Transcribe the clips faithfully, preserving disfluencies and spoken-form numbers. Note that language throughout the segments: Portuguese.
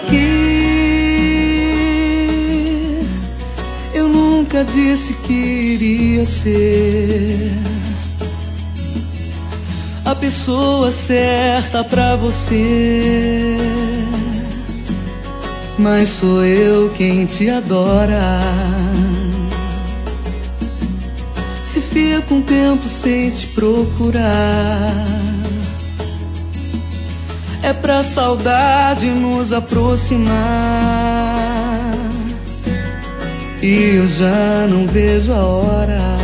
aqui. Eu nunca disse que iria ser a pessoa certa pra você, mas sou eu quem te adora. Se fica um tempo sem te procurar, é pra saudade nos aproximar, e eu já não vejo a hora.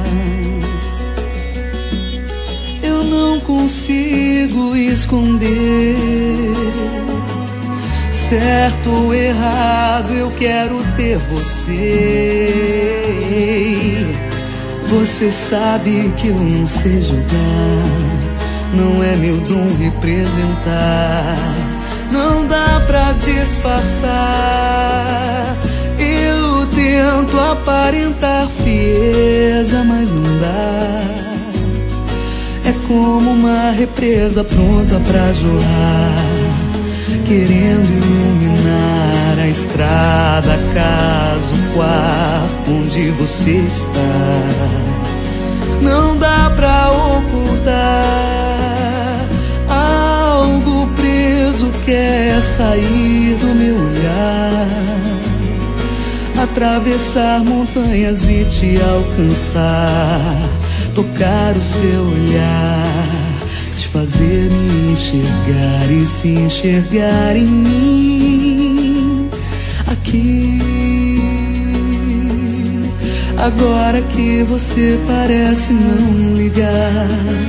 Eu não consigo esconder, certo ou errado, eu quero ter você. Você sabe que eu não sei julgar, não é meu dom representar, não dá pra disfarçar. Eu tento aparentar frieza, mas não dá. É como uma represa pronta pra jorrar, querendo iluminar a estrada, casa, o quarto onde você está. Não dá pra ocultar, algo preso quer sair do meu olhar, atravessar montanhas e te alcançar, tocar o seu olhar, te fazer me enxergar e se enxergar em mim. Aqui, agora que você parece não ligar,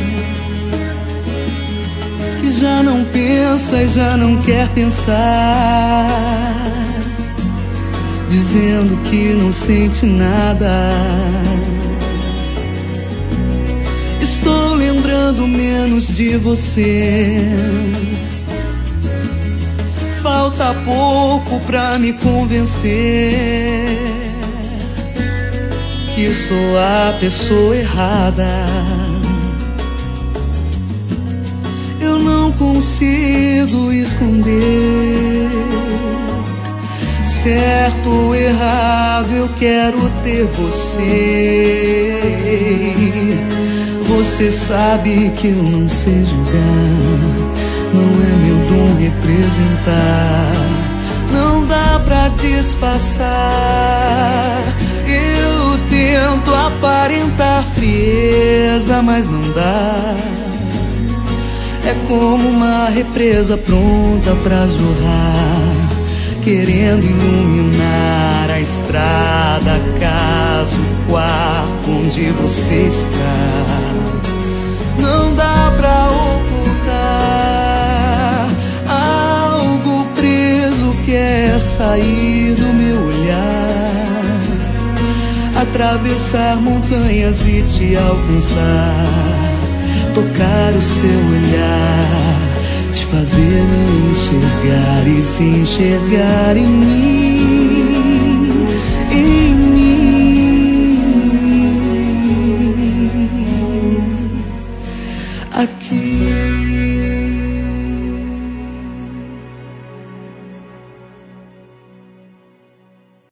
que já não pensa e já não quer pensar, dizendo que não sente nada. Estou lembrando menos de você, falta pouco pra me convencer que sou a pessoa errada. Eu não consigo esconder, certo ou errado, eu quero ter você. Você sabe que eu não sei julgar, não é meu dom representar, não dá pra disfarçar. Eu tento aparentar frieza, mas não dá. É como uma represa pronta pra jorrar, querendo iluminar a estrada, a casa, o quarto onde você está. Não dá pra ocultar, algo preso quer sair do meu olhar, atravessar montanhas e te alcançar, tocar o seu olhar, te fazer me enxergar e se enxergar em mim.